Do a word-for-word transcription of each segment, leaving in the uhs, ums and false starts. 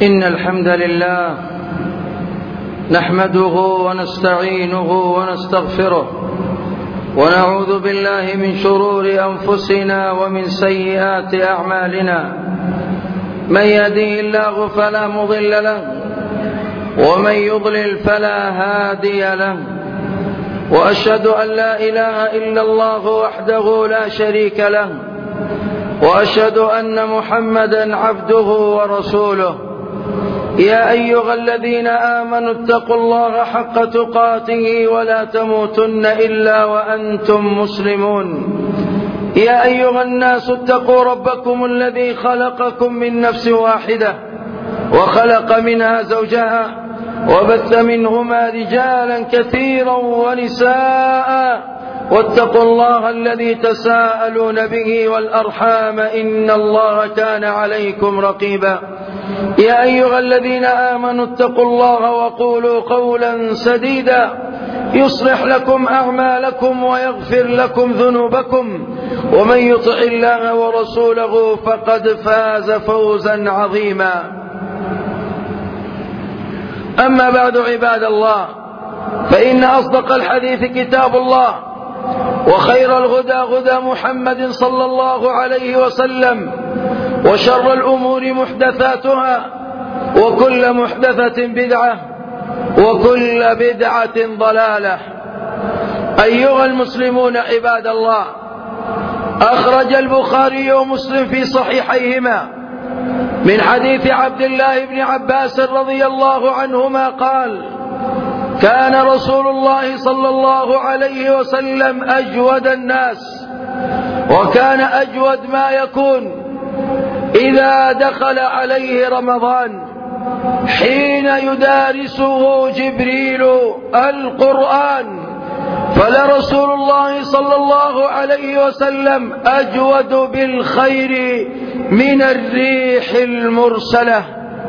إن الحمد لله نحمده ونستعينه ونستغفره ونعوذ بالله من شرور أنفسنا ومن سيئات أعمالنا. من يهده الله فلا مضل له ومن يضلل فلا هادي له، وأشهد أن لا إله إلا الله وحده لا شريك له، وأشهد أن محمدا عبده ورسوله. يا أيها الذين آمنوا اتقوا الله حق تقاته ولا تموتن إلا وأنتم مسلمون. يا أيها الناس اتقوا ربكم الذي خلقكم من نفس واحدة وخلق منها زوجها وبث منهما رجالا كثيرا ونساء، واتقوا الله الذي تساءلون به والأرحام إن الله كان عليكم رقيبا. يا أيها الذين آمنوا اتقوا الله وقولوا قولا سديدا يصلح لكم أعمالكم ويغفر لكم ذنوبكم، ومن يطع الله ورسوله فقد فاز فوزا عظيما. أما بعد عباد الله، فإن أصدق الحديث كتاب الله، وخير الهدى هدى محمد صلى الله عليه وسلم، وشر الأمور محدثاتها، وكل محدثة بدعة، وكل بدعة ضلالة. أيها المسلمون عباد الله، أخرج البخاري ومسلم في صحيحيهما من حديث عبد الله بن عباس رضي الله عنهما قال: كان رسول الله صلى الله عليه وسلم أجود الناس، وكان أجود ما يكون إذا دخل عليه رمضان حين يدارسه جبريل القرآن، فلرسول الله صلى الله عليه وسلم أجود بالخير من الريح المرسلة.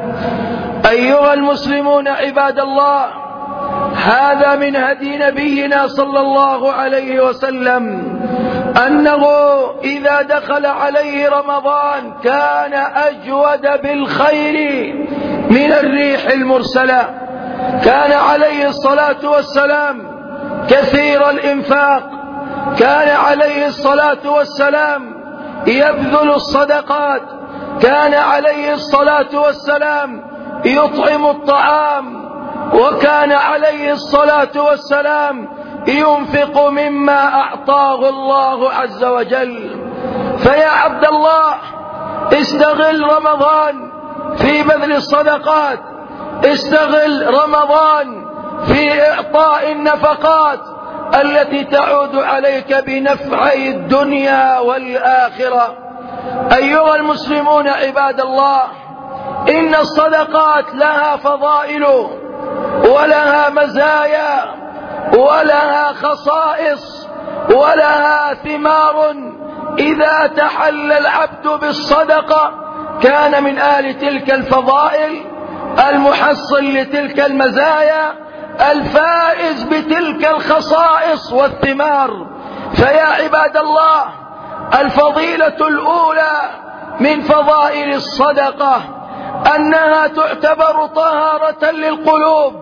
أيها المسلمون عباد الله، هذا من هدي نبينا صلى الله عليه وسلم أنه إذا دخل عليه رمضان كان أجود بالخير من الريح المرسلة. كان عليه الصلاة والسلام كثير الإنفاق، كان عليه الصلاة والسلام يبذل الصدقات، كان عليه الصلاة والسلام يطعم الطعام، وكان عليه الصلاة والسلام ينفق مما أعطاه الله عز وجل. فيا عبد الله، استغل رمضان في بذل الصدقات، استغل رمضان في إعطاء النفقات التي تعود عليك بنفع الدنيا والآخرة. أيها المسلمون عباد الله، إن الصدقات لها فضائل ولها مزايا ولها خصائص ولها ثمار. إذا تحلى العبد بالصدقة كان من آل تلك الفضائل، المحصل لتلك المزايا، الفائز بتلك الخصائص والثمار. فيا عباد الله، الفضيلة الأولى من فضائل الصدقة أنها تعتبر طهارة للقلوب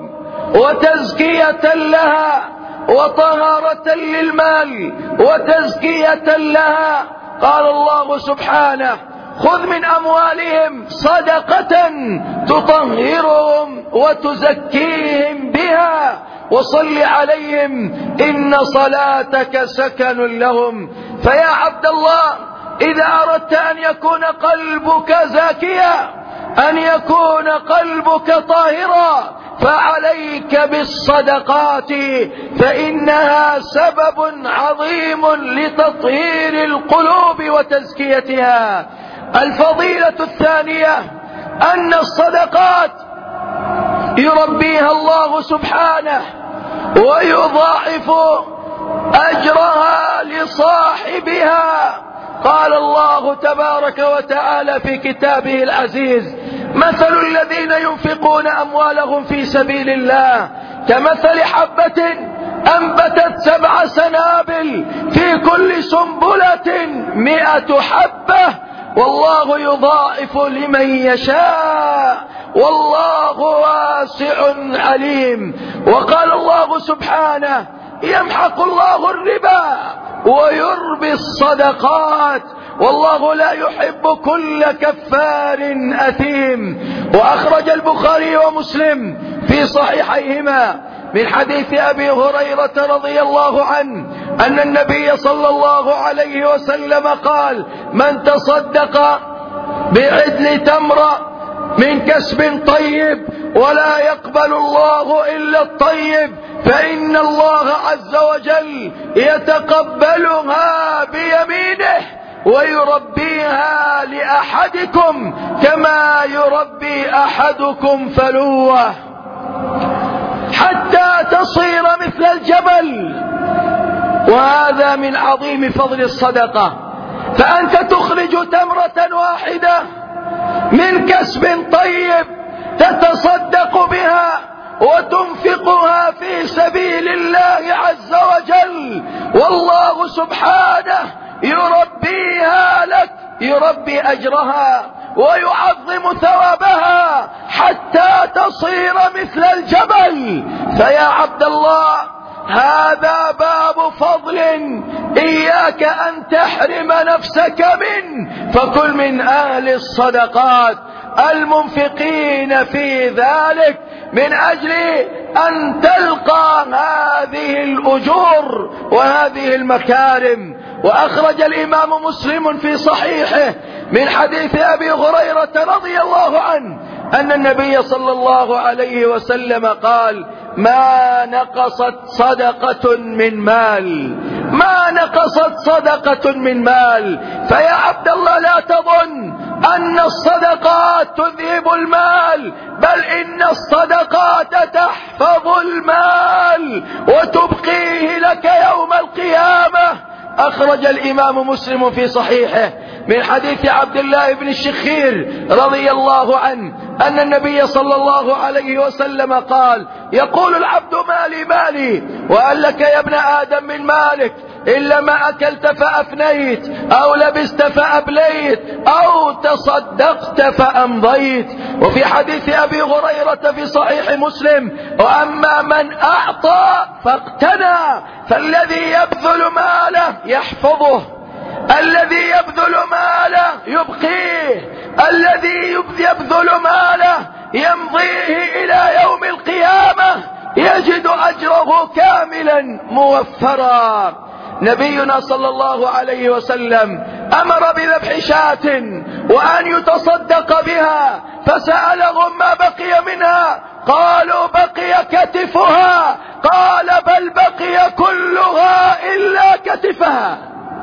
وتزكية لها، وطهارة للمال وتزكية لها. قال الله سبحانه: خذ من أموالهم صدقة تطهرهم وتزكيهم بها وصل عليهم إن صلاتك سكن لهم. فيا عبد الله، إذا أردت أن يكون قلبك زاكيا، أن يكون قلبك طاهرا، فعليك بالصدقات، فإنها سبب عظيم لتطهير القلوب وتزكيتها. الفضيلة الثانية أن الصدقات يربيها الله سبحانه ويضاعف أجرها لصاحبها. قال الله تبارك وتعالى في كتابه العزيز: مثل الذين ينفقون أموالهم في سبيل الله كمثل حبة أنبتت سبع سنابل في كل سنبلة مئة حبة والله يضاعف لمن يشاء والله واسع عليم. وقال الله سبحانه: يمحق الله الربا ويربي الصدقات والله لا يحب كل كفار أثيم. وأخرج البخاري ومسلم في صحيحيهما من حديث أبي هريرة رضي الله عنه أن النبي صلى الله عليه وسلم قال: من تصدق بعدل تمرة من كسب طيب ولا يقبل الله إلا الطيب فإن الله عز وجل يتقبلها بيمينه ويربيها لأحدكم كما يربي أحدكم فلوه حتى تصير مثل الجبل. وهذا من عظيم فضل الصدقة. فأنت تخرج تمرة واحدة من كسب طيب تتصدق بها وتنفقها في سبيل الله عز وجل، والله سبحانه يربيها لك، يربي أجرها ويعظم ثوابها حتى تصير مثل الجبل. فيا عبد الله، هذا باب فضل إياك أن تحرم نفسك منه، فكل من أهل الصدقات المنفقين في ذلك من أجل أن تلقى هذه الأجور وهذه المكارم. وأخرج الإمام مسلم في صحيحه من حديث أبي هريرة رضي الله عنه أن النبي صلى الله عليه وسلم قال: ما نقصت صدقة من مال، ما نقصت صدقة من مال. فيا عبد الله، لا تظن أن الصدقات تذهب المال، بل إن الصدقات تحفظ المال وتبقيه لك يوم القيامة. أخرج الإمام مسلم في صحيحه من حديث عبد الله بن الشخير رضي الله عنه أن النبي صلى الله عليه وسلم قال: يقول العبد مالي مالي، وأن لك يا ابن آدم من مالك إلا ما أكلت فأفنيت أو لبست فأبليت أو تصدقت فأمضيت. وفي حديث أبي هريرة في صحيح مسلم: وأما من أعطى فاقتنى فالذي يبذل ماله يحفظه، الذي يبذل ماله يبقيه، الذي يبذل ماله يمضيه إلى يوم القيامة يجد أجره كاملا موفرا. نبينا صلى الله عليه وسلم أمر بذبح شاة وأن يتصدق بها، فسألهم ما بقي منها، قالوا: بقي كتفها. قال: بل بقي كلها إلا كتفها،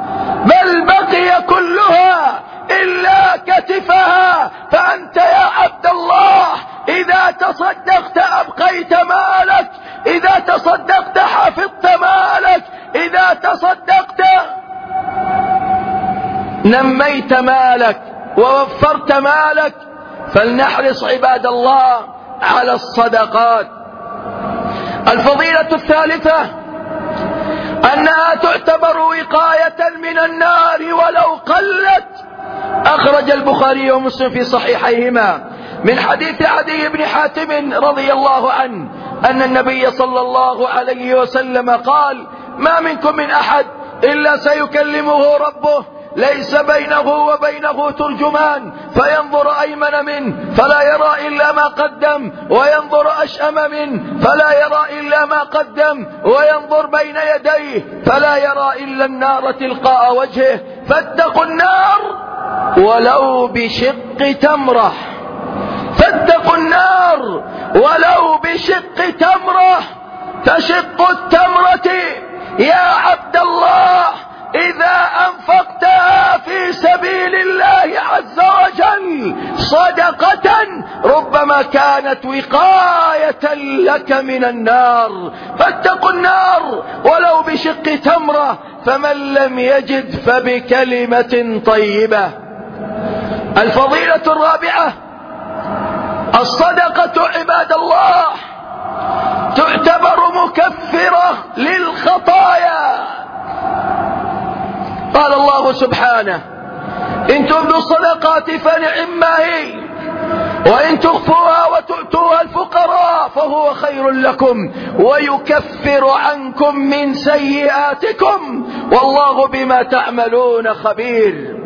بل بقي كلها إلا كتفها. فأنت يا عبد الله إذا تصدقت أبقيت مالك، إذا تصدقت حفظت مالك، إذا تصدقت نميت مالك ووفرت مالك. فلنحرص عباد الله على الصدقات. الفضيلة الثالثة أنها تعتبر وقاية من النار ولو قلت. أخرج البخاري ومسلم في صحيحيهما من حديث عدي بن حاتم رضي الله عنه أن النبي صلى الله عليه وسلم قال: ما منكم من أحد إلا سيكلمه ربه ليس بينه وبينه ترجمان، فينظر أيمن منه فلا يرى إلا ما قدم، وينظر أشأم منه فلا يرى إلا ما قدم، وينظر بين يديه فلا يرى إلا النار تلقاء وجهه. فاتقوا النار ولو بشق تمرة، فاتقوا النار ولو بشق تمرة. فشق التمرة يا عبد الله إذا أنفقتها في سبيل الله عز وجل صدقة ربما كانت وقاية لك من النار. فاتقوا النار ولو بشق تمرة، فمن لم يجد فبكلمة طيبة. الفضيلة الرابعة: الصدقة عباد الله تعتبر مكفرة للخطايا. قال الله سبحانه: إن تبدوا الصدقات فنعما هي وإن تخفوها هو خير لكم ويكفر عنكم من سيئاتكم والله بما تعملون خبير.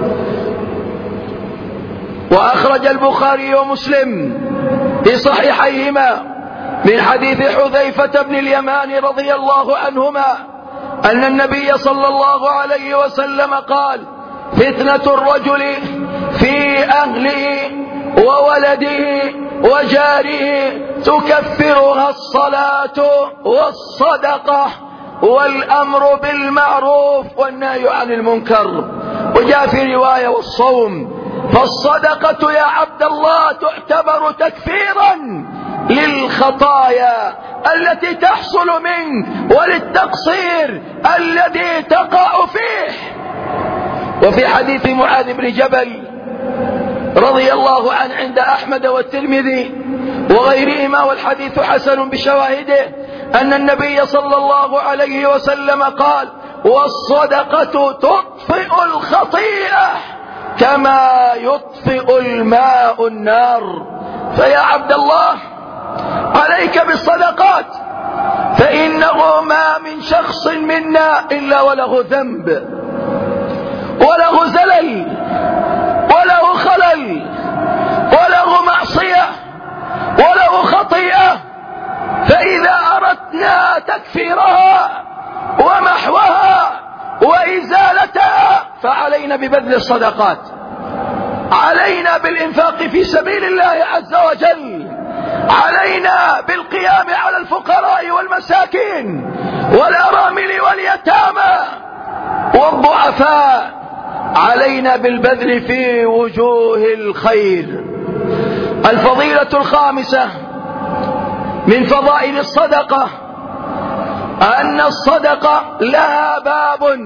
وأخرج البخاري ومسلم في صحيحيهما من حديث حذيفة بن اليمان رضي الله عنهما أن النبي صلى الله عليه وسلم قال: فتنة الرجل في أهله وولده وجاره تكفرها الصلاة والصدقة والأمر بالمعروف والنهي عن المنكر. وجاء في رواية والصوم. فالصدقة يا عبد الله تعتبر تكفيرا للخطايا التي تحصل منك وللتقصير الذي تقع فيه. وفي حديث معاذ بن جبل رضي الله عنه عند أحمد والترمذي وغيرهما والحديث حسن بشواهده أن النبي صلى الله عليه وسلم قال: والصدقة تطفئ الخطيئة كما يطفئ الماء النار. فيا عبد الله عليك بالصدقات، فإنه ما من شخص منا إلا وله ذنب وله زلل وله خلل وله معصية وله خطيئة، فإذا أردنا تكفيرها ومحوها وإزالتها فعلينا ببذل الصدقات، علينا بالإنفاق في سبيل الله عز وجل، علينا بالقيام على الفقراء والمساكين والأرامل واليتامى والضعفاء، علينا بالبذل في وجوه الخير. الفضيلة الخامسة من فضائل الصدقة أن الصدقة لها باب،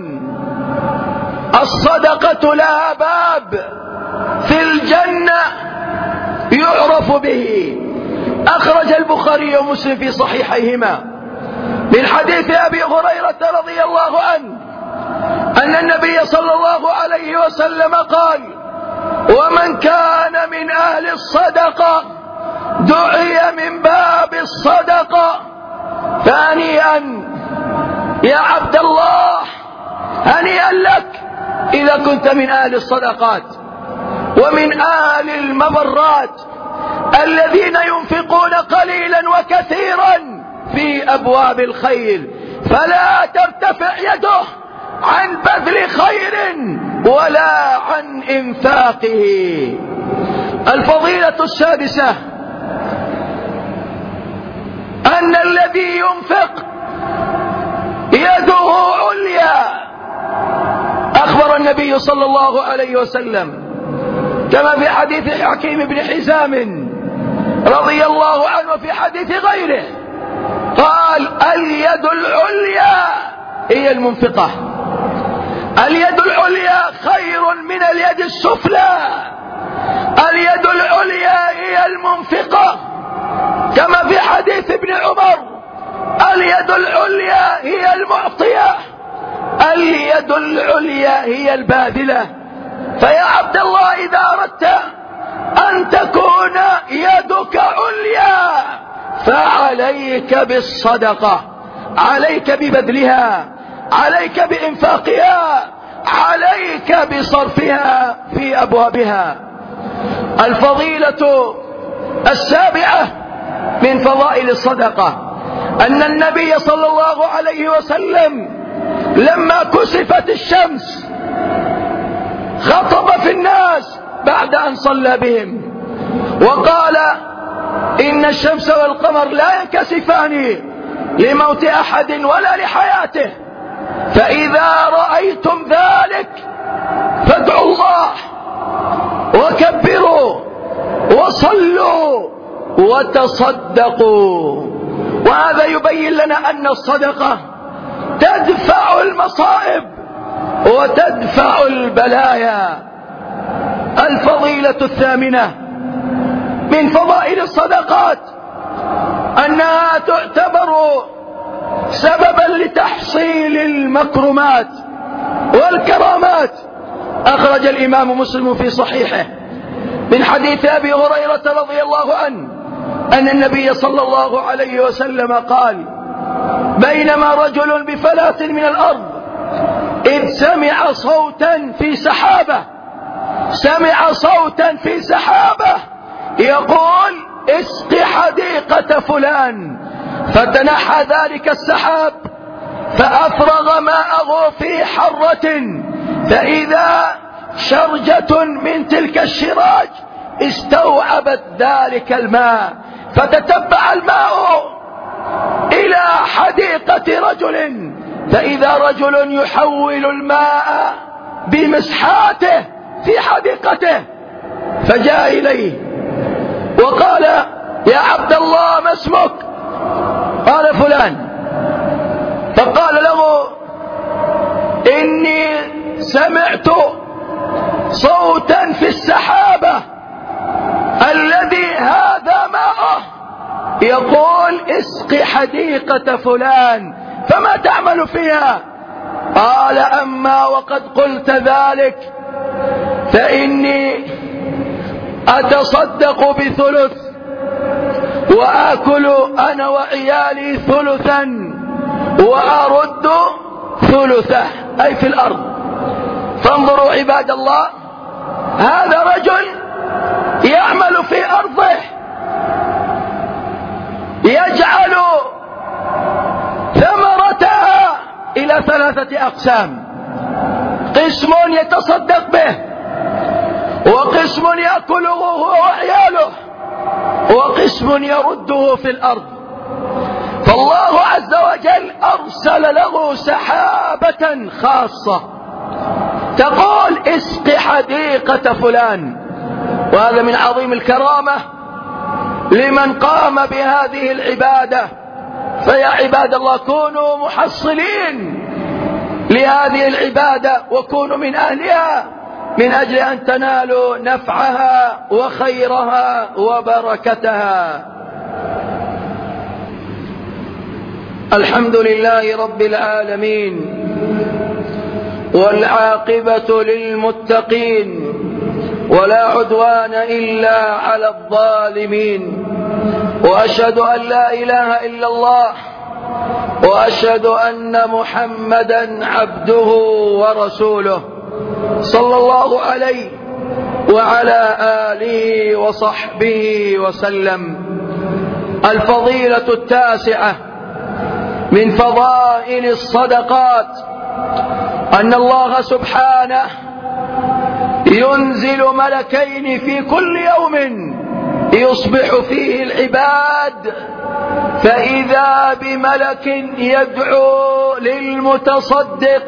الصدقة لها باب في الجنة يعرف به. أخرج البخاري ومسلم في صحيحيهما من حديث أبي هريرة رضي الله عنه أن النبي صلى الله عليه وسلم قال: ومن كان من أهل الصدقة دعي من باب الصدقة. فهنيئا يا عبد الله، هنيئا لك إذا كنت من أهل الصدقات ومن أهل المبرات الذين ينفقون قليلا وكثيرا في أبواب الخير، فلا ترتفع يده عن بذل خير ولا عن إنفاقه. الفضيلة السادسة أن الذي ينفق يده عليا. أخبر النبي صلى الله عليه وسلم كما في حديث حكيم بن حزام رضي الله عنه في حديث غيره قال: اليد العليا هي المنفقة، اليد العليا خير من اليد السفلى، اليد العليا هي المنفقة. كما في حديث ابن عمر: اليد العليا هي المعطية، اليد العليا هي الباذلة. فيا عبد الله إذا أردت أن تكون يدك عليا فعليك بالصدقة، عليك ببذلها، عليك بإنفاقها، عليك بصرفها في أبوابها. الفضيلة السابعة من فضائل الصدقة أن النبي صلى الله عليه وسلم لما كسفت الشمس خطب في الناس بعد أن صلى بهم وقال: إن الشمس والقمر لا ينكسفان لموت أحد ولا لحياته، فإذا رأيتم ذلك فادعوا الله وكبروا وصلوا وتصدقوا. وهذا يبين لنا أن الصدقة تدفع المصائب وتدفع البلايا. الفضيلة الثامنة من فضائل الصدقات أنها تعتبر سببا لتحصيل المكرمات والكرامات. أخرج الإمام مسلم في صحيحه من حديث أبي هريرة رضي الله عنه أن النبي صلى الله عليه وسلم قال: بينما رجل بفلاة من الأرض إذ سمع صوتا في سحابة سمع صوتا في سحابة يقول: اسق حديقة فلان. فتنحى ذلك السحاب فأفرغ ماءه في حرة، فإذا شرجة من تلك الشراج استوعبت ذلك الماء، فتتبع الماء إلى حديقة رجل، فإذا رجل يحول الماء بمسحاته في حديقته، فجاء إليه وقال: يا عبد الله ما اسمك؟ قال: فلان. فقال له: إني سمعت صوتا في السحابة الذي هذا ماءه يقول: اسق حديقة فلان، فما تعمل فيها؟ قال: أما وقد قلت ذلك فإني أتصدق بثلث وآكل أنا وعيالي ثلثا وأرد ثلثه، أي في الأرض. فانظروا عباد الله، هذا رجل يعمل في أرضه، يجعل ثمرتها إلى ثلاثة أقسام: قسم يتصدق به، وقسم يأكله هو وعياله، وقسم يرده في الأرض. فالله عز وجل أرسل له سحابة خاصة تقول: اسق حديقة فلان. وهذا من عظيم الكرامة لمن قام بهذه العبادة. فيا عباد الله، كونوا محصلين لهذه العبادة وكونوا من أهلها من أجل أن تنالوا نفعها وخيرها وبركتها. الحمد لله رب العالمين، والعاقبة للمتقين، ولا عدوان إلا على الظالمين. وأشهد أن لا إله إلا الله، وأشهد أن محمدا عبده ورسوله، صلى الله عليه وعلى آله وصحبه وسلم. الفضيلة التاسعة من فضائل الصدقات أن الله سبحانه ينزل ملكين في كل يوم يصبح فيه العباد، فإذا بملك يدعو للمتصدق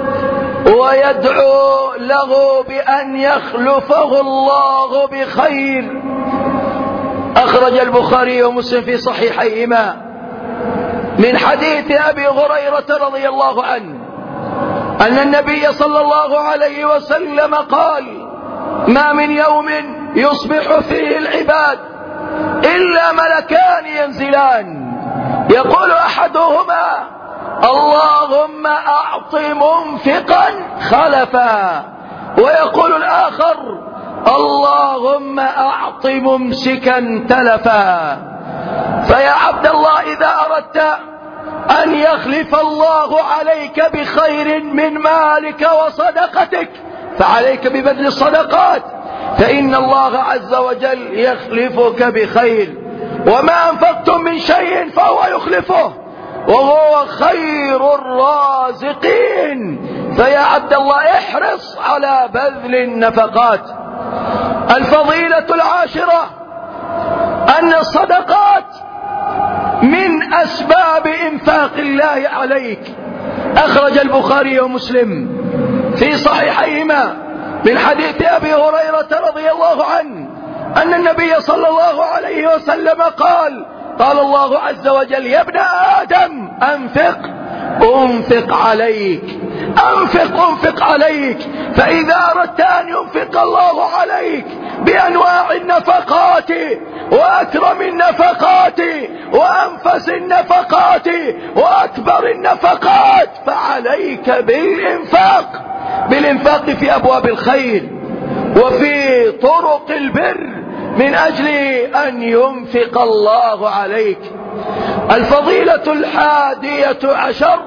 ويدعو له بأن يخلفه الله بخير. أخرج البخاري ومسلم في صحيحيهما من حديث أبي هريرة رضي الله عنه أن النبي صلى الله عليه وسلم قال: ما من يوم يصبح فيه العباد إلا ملكان ينزلان، يقول أحدهما: اللهم أعط منفقا خلفا، ويقول الآخر: اللهم أعط ممسكا تلفا. فيا عبد الله، إذا أردت أن يخلف الله عليك بخير من مالك وصدقتك فعليك ببذل الصدقات، فإن الله عز وجل يخلفك بخير. وما أنفقتم من شيء فهو يخلفه وهو خير الرازقين. فيا عبد الله، احرص على بذل النفقات. الفضيلة العاشرة أن الصدقات من أسباب إنفاق الله عليك. أخرج البخاري ومسلم في صحيحيهما من حديث أبي هريرة رضي الله عنه أن النبي صلى الله عليه وسلم قال: قال الله عز وجل: يا ابن آدم أنفق أنفق عليك، أنفق أنفق عليك. فإذا أردت أن ينفق الله عليك بأنواع النفقات وأكرم النفقات وأنفس النفقات وأكبر النفقات فعليك بالإنفاق، بالإنفاق في أبواب الخير وفي طرق البر من أجل أن ينفق الله عليك. الفضيلة الحادية عشر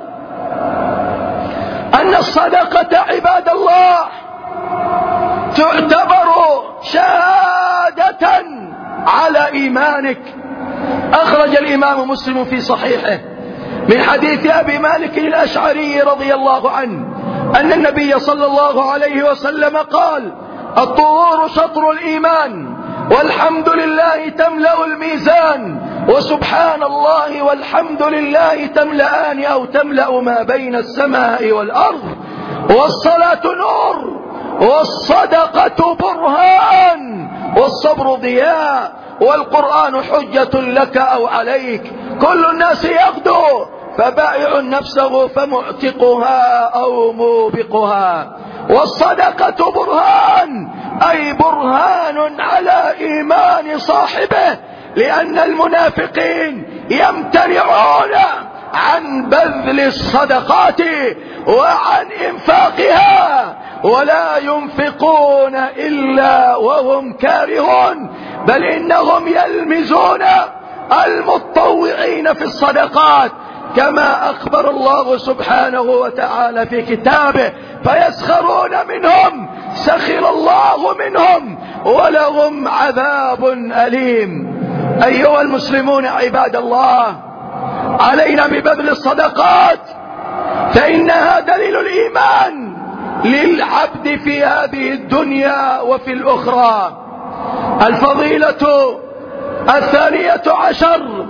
أن الصدقة عباد الله تعتبر شهادة على إيمانك. أخرج الإمام مسلم في صحيحه من حديث أبي مالك الأشعري رضي الله عنه أن النبي صلى الله عليه وسلم قال: الطهور شطر الإيمان، والحمد لله تملأ الميزان، وسبحان الله والحمد لله تملأان أو تملأ ما بين السماء والأرض، والصلاة نور، والصدقة برهان، والصبر ضياء، والقرآن حجة لك أو عليك. كل الناس يغدو، فبائع نفسه فمعتقها أو موبقها. والصدقة برهان، أي برهان على إيمان صاحبه، لأن المنافقين يمتنعون عن بذل الصدقات وعن إنفاقها، ولا ينفقون إلا وهم كارهون، بل إنهم يلمزون المتطوعين في الصدقات، كما أخبر الله سبحانه وتعالى في كتابه: فيسخرون منهم سخر الله منهم ولهم عذاب أليم. أيها المسلمون عباد الله، علينا ببذل الصدقات، فإنها دليل الإيمان للعبد في هذه الدنيا وفي الأخرى. الفضيلة الثانية عشر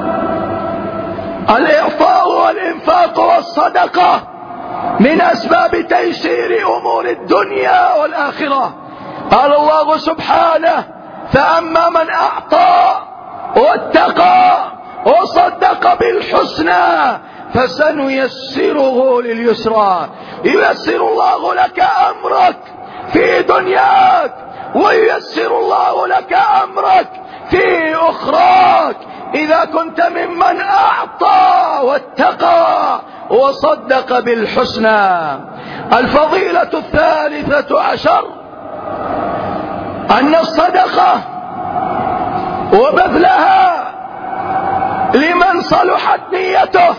الإعطاء والإنفاق والصدقة من أسباب تيسير أمور الدنيا والآخرة. قال الله سبحانه: فأما من أعطى واتقى وصدق بالحسنى فسنيسره لليسرى. ييسر الله لك أمرك في دنياك، وييسر الله لك أمرك في أخراك، إذا كنت ممن أعطى واتقى وصدق بالحسنى. الفضيلة الثالثة عشر أن الصدقة وبذلها لمن صلحت نيته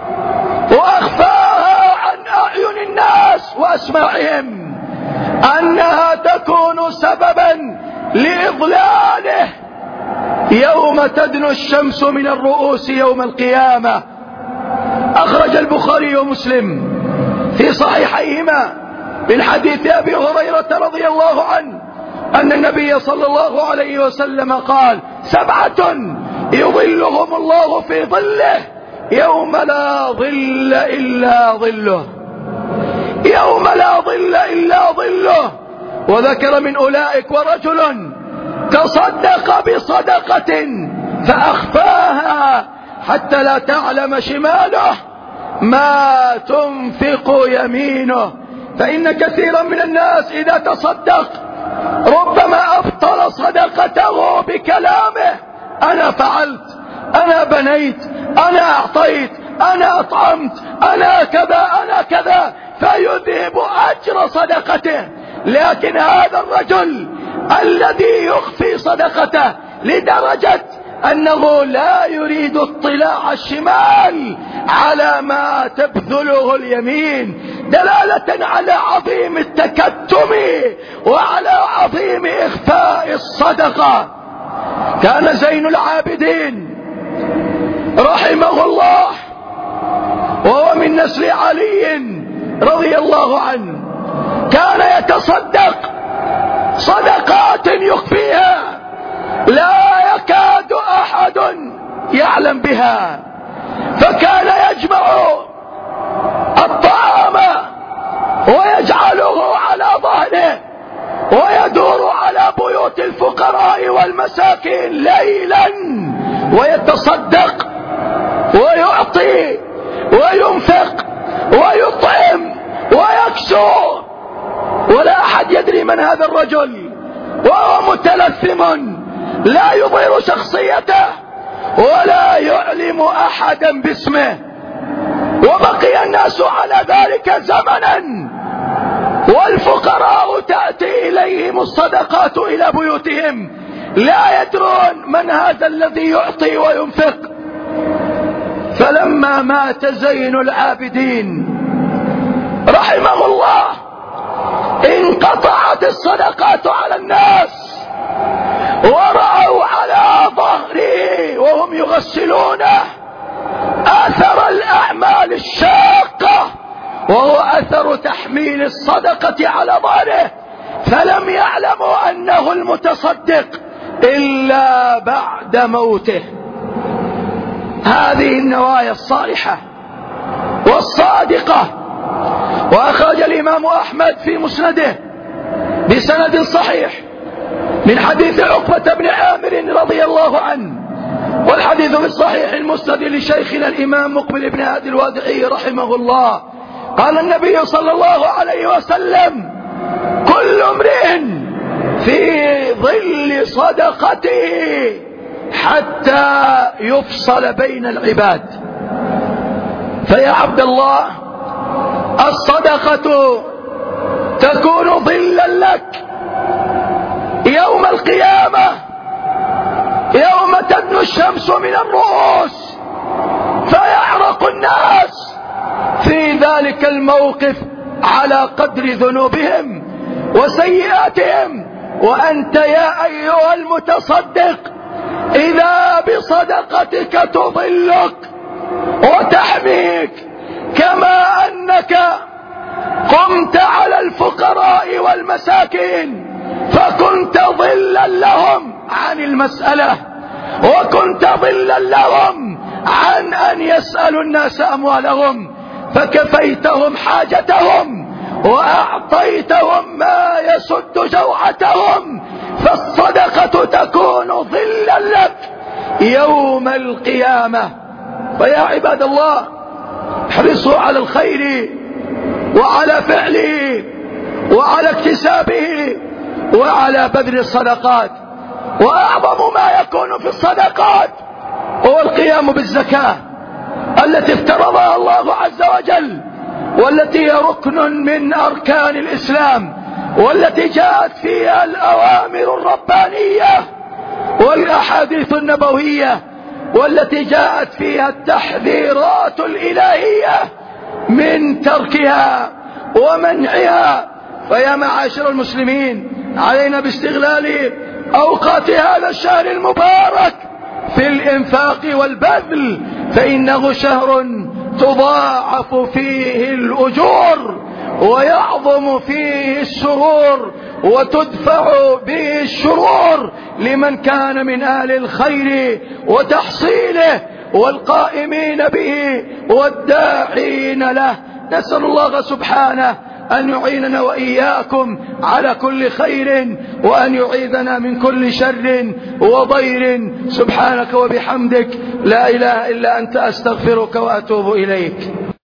وأخفاها عن أعين الناس وأسماعهم أنها تكون سببا لإضلاله يوم تدنو الشمس من الرؤوس يوم القيامة. أخرج البخاري ومسلم في صحيحيهما من حديث أبي هريرة رضي الله عنه أن النبي صلى الله عليه وسلم قال: سبعة يظلهم الله في ظله يوم لا ظل إلا ظله، يوم لا ظل إلا ظله. وذكر من أولئك ورجل تصدق بصدقة فأخفاها حتى لا تعلم شماله ما تنفق يمينه. فإن كثيرا من الناس إذا تصدق ربما أبطل صدقته بكلامه: أنا فعلت، أنا بنيت، أنا أعطيت، أنا أطعمت، أنا كذا، أنا كذا، فيذهب أجر صدقته. لكن هذا الرجل الذي يخفي صدقته لدرجة أنه لا يريد اطلاع الشمال على ما تبذله اليمين، دلالة على عظيم التكتم وعلى عظيم إخفاء الصدقة. كان زين العابدين رحمه الله وهو من نسل علي رضي الله عنه، كان يتصدق صدقات يخفيها لا يكاد أحد يعلم بها، فكان يجمع الطعام ويجعله على ظهره ويدور على بيوت الفقراء والمساكين ليلا ويتصدق ويعطي وينفق ويطعم ويكسو، ولا أحد يدري من هذا الرجل، وهو متلثم لا يظهر شخصيته ولا يعلم أحدا باسمه. وبقي الناس على ذلك زمنا، والفقراء تأتي إليهم الصدقات إلى بيوتهم لا يدرون من هذا الذي يعطي وينفق. فلما مات زين العابدين رحمه الله انقطعت الصدقات على الناس، ورأوا على ظهره وهم يغسلونه أثر الأعمال الشاقة، وهو أثر تحميل الصدقة على ظهره، فلم يعلموا أنه المتصدق إلا بعد موته. هذه النوايا الصالحة والصادقة. وأخرج الإمام أحمد في مسنده بسند صحيح من حديث عقبة بن عامر رضي الله عنه، والحديث في الصحيح المسند لشيخنا الإمام مقبل بن هادي الوادعي رحمه الله. قال النبي صلى الله عليه وسلم: كل امرئ في ظل صدقته حتى يفصل بين العباد. فيا عبد الله، الصدقة تكون ظلا لك يوم القيامة، يوم تدنو الشمس من الرؤوس فيعرق الناس في ذلك الموقف على قدر ذنوبهم وسيئاتهم. وأنت يا أيها المتصدق إذا بصدقتك تظلك وتحميك، كما أنك قمت على الفقراء والمساكين فكنت ظلا لهم عن المسألة، وكنت ظلا لهم عن أن يسألوا الناس أموالهم، فكفيتهم حاجتهم وأعطيتهم ما يسد جوعتهم. فالصدقة تكون ظلا لك يوم القيامة. فيا عباد الله، احرصوا على الخير وعلى فعله وعلى اكتسابه وعلى بذل الصدقات. وأعظم ما يكون في الصدقات هو القيام بالزكاة التي افترضها الله عز وجل، والتي هي ركن من أركان الإسلام، والتي جاءت فيها الأوامر الربانية والأحاديث النبوية، والتي جاءت فيها التحذيرات الإلهية من تركها ومنعها. فيا معاشر المسلمين، علينا باستغلال أوقات هذا الشهر المبارك في الإنفاق والبذل، فإنه شهر تضاعف فيه الأجور ويعظم فيه السرور وتدفع به الشرور لمن كان من أهل الخير وتحصيله والقائمين به والداعين له. نسأل الله سبحانه أن يعيننا وإياكم على كل خير، وأن يعيذنا من كل شر وضير. سبحانك وبحمدك، لا إله إلا أنت، أستغفرك وأتوب إليك.